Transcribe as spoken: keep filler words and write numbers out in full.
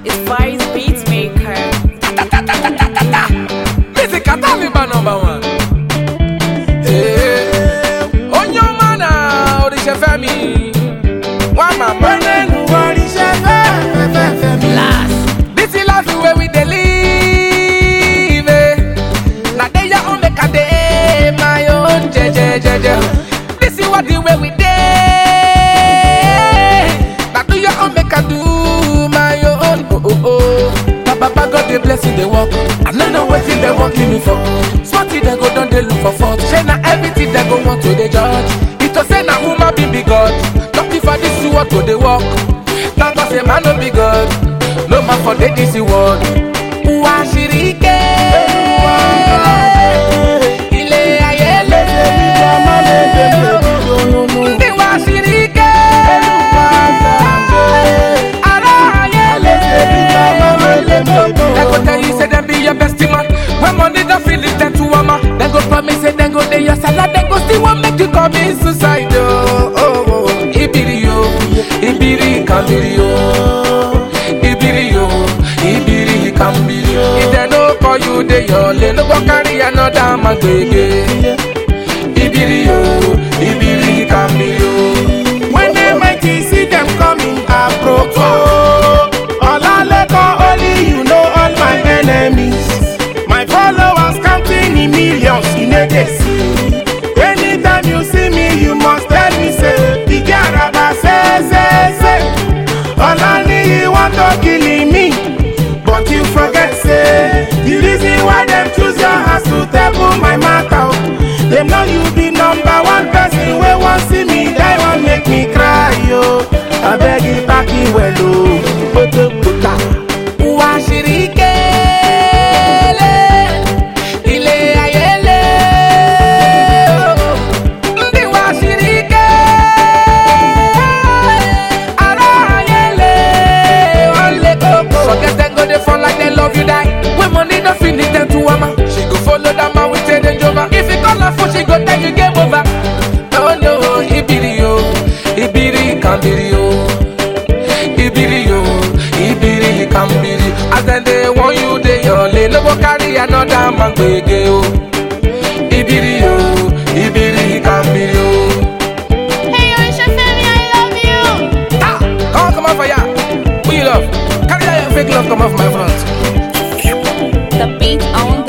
It's Faris Beatmaker. Music a Taliban number one. Hey, on your man, Orisha Femi. One man, burning, Orisha Femi. Last. This is life where we dey live. Now they ya on make a day my own, je je je je. This is what the way we dey. Now do your own make a do my own. Oh oh oh. Papa God the blessing they work. I no know wetin they working me for. Smarty they go down they look for fault. Say na everything they go want to the judge. It was say na woman be big God. Not if I this is what go they work. Now God say man no be God. No man for the this world. Uashirike. Ile ayele. Ndi washirike. Ara ayele. They go tell you say them be your best man. When money don't feel it then to ama. They go promise say they go dey your salad. They go still want make you commit suicide. Oh oh oh. Ibiri yo, ibiri kambiri yo. Ibiri yo, ibiri kambiri yo. If they no call you they your lane, no go carry another man gbege. Ibiri yo, ibiri kambiri yo. When they mighty see them coming, approach. Olaleko, only you know all my enemies. My followers counting in millions in a day. Anytime you see me, you must tell me say, Igaraba say say say. Olani you want to kill me, but you forget say the reason why them choose your house to table my matter. Them know you be number one person wey want see me die wan make me cry yo. I beg you back in well oh. Uashirike. Ile ayele. Ndi washirike. Ara ayele. Ole koko. Forget them go they fall like they love you die. When money don't finish them to ama. She go follow that man with a danger over. If you call her phone, she go tell you game over. Oh no, ibiri yo, ibiri kambiri yo, ibiri yo, ibiri kambiri. As then they want you, they your lane. No go carry another man gbege yo. Ibiri yo, ibiri kambiri yo. Hey, Orisha Femi, I love you. Ah, come on, come on for ya. Who you love? Carry that your fake love come off my front. The beat on